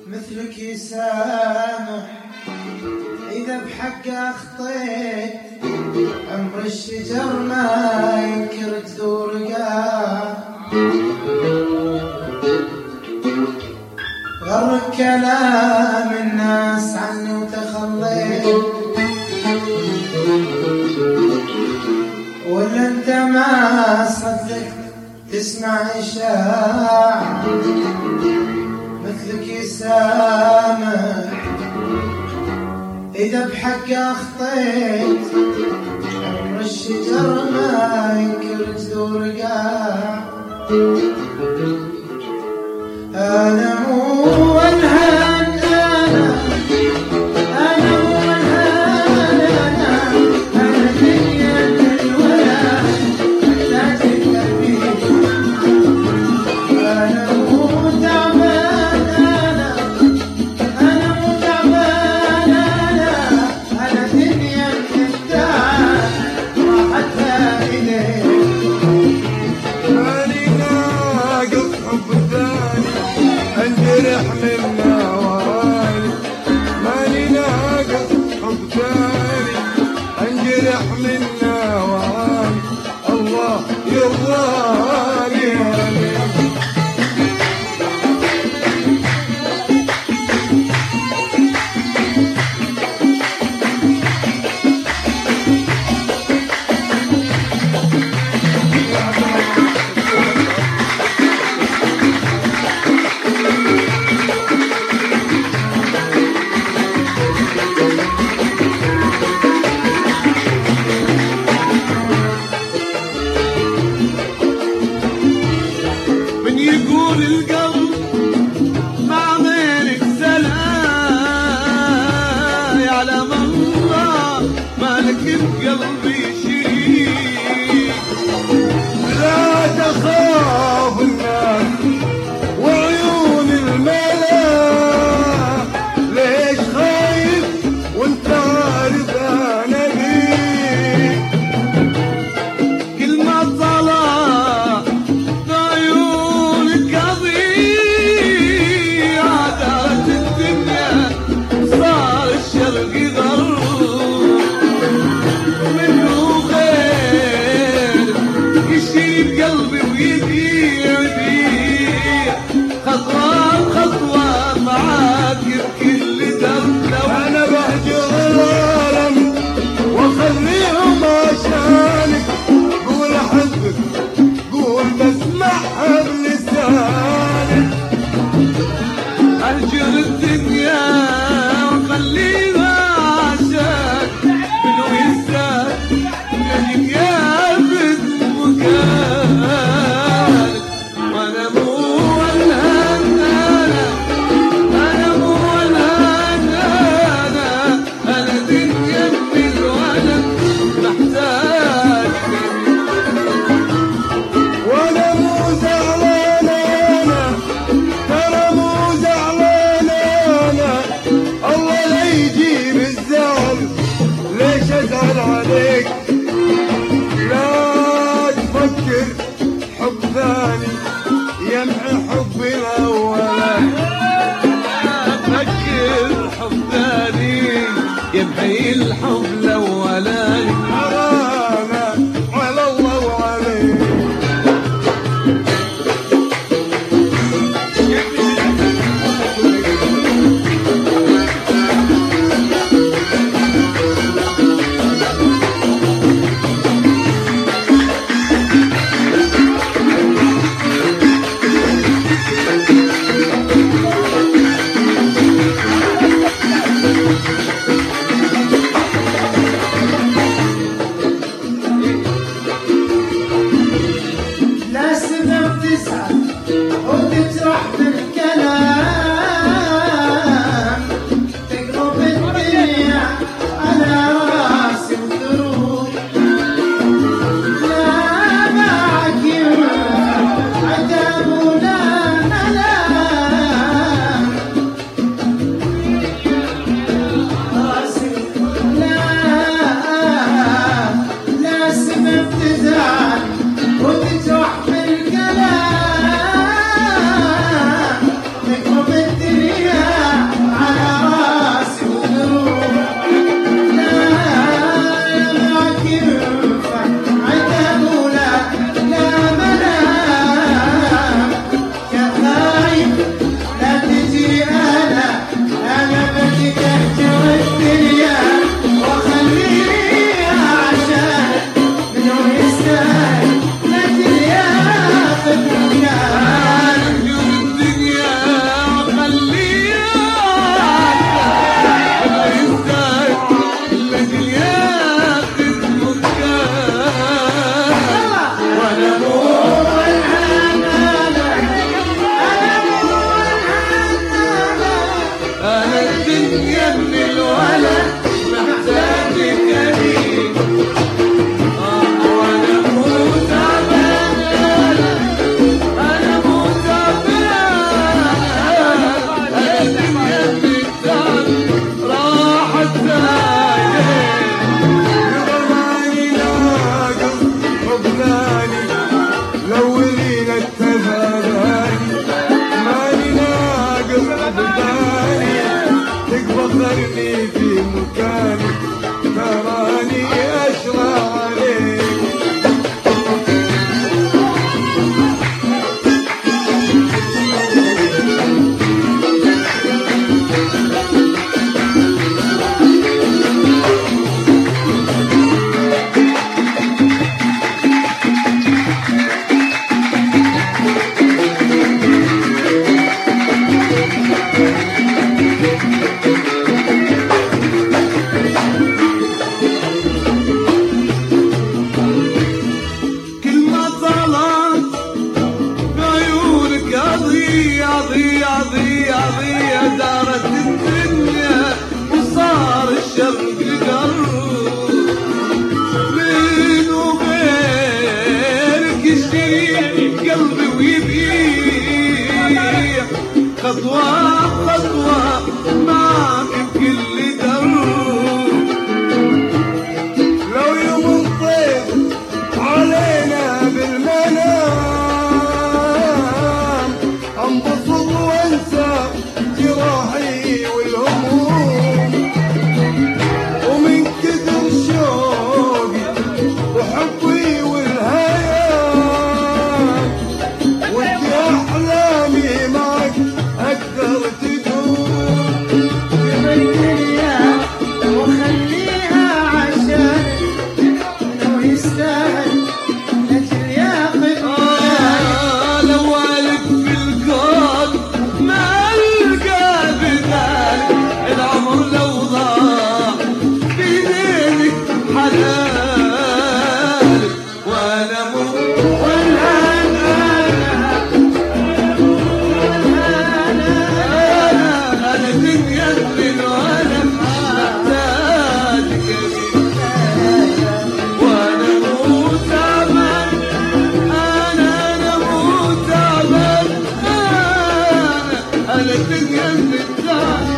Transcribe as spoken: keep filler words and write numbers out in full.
مثلك يسامح إذا بحق أخطيت، عمر الشجر ما ينكر جذور رقاه، غرك كلام الناس عني وتخليت، ولا انت ما صدقت تسمع إشاعة مثلك يسامح إذا بحق أخطيت، عمر الشجر ما ينكر جذور رقاه. أنا مو الهان أنا أنا مو الهان أنا أنا دنيا الولا محتاج قلبي، أنا مو تعبان أنا أنا مو تعبان أنا أنا دنيا محتاج راحتها إليك. ماني ناقص حب ثاني انجرح منا وراي، ماني ناقص حب ثاني انجرح منا وراي، الله يرضاني عليك. يقول القلب مع غيرك سلام، يعلم الله مالك بقلبي شريك، لا تخاف الناس وعيون الملاك، ليش خايف وانت عارف انا بيك، كل ما طلع قلبي ويبيع بيع خطوة خطوة معاك بكل درب، لو أنا بهجر العالم وأخليهم عشانك، قول أحبك قول بسمعها بلسانك، أهجر الدنيا وأخليها عشانك، منو يساك نجيك يا بد مكانك. وانا مو الهان انا انا مو الهان انا انا دنيا من الولد محتاج، وانا مو زعلان انا ترى مو زعلان انا، الله لا يجيب الزعل ليش ازعل عليك، لا تفكر حب ثاني يمحي حب الأولاني، لا تفكر حب ثاني يمحي الحب الأولاني، حرام على الله وعليك. الكلام نقرب الدنيا واخرني في مكاني تراني اشرى عليك. دارت الدنيا وصار الشرق قرب بين وبينك يشتري قلبي ويبيع خطوة خطوة معك بكل درب. لو يوم الطيف علينا بالمنام انبسط وانسى جراحي والهموم ومن كثر شوقي وحبي والهيام وانت احلامي معك اقدر تدوم. تبينيها وخليها عشان لو يستاهل اجل ياخذ. آه لو والد في الكون ما القى بذلك العمر لو ضاع بيدينك حلال وانا مو ولا انا انا تتيمم وانا محتاجك وانا مو تعبان انا انا مو تعبان انا انا تتيمم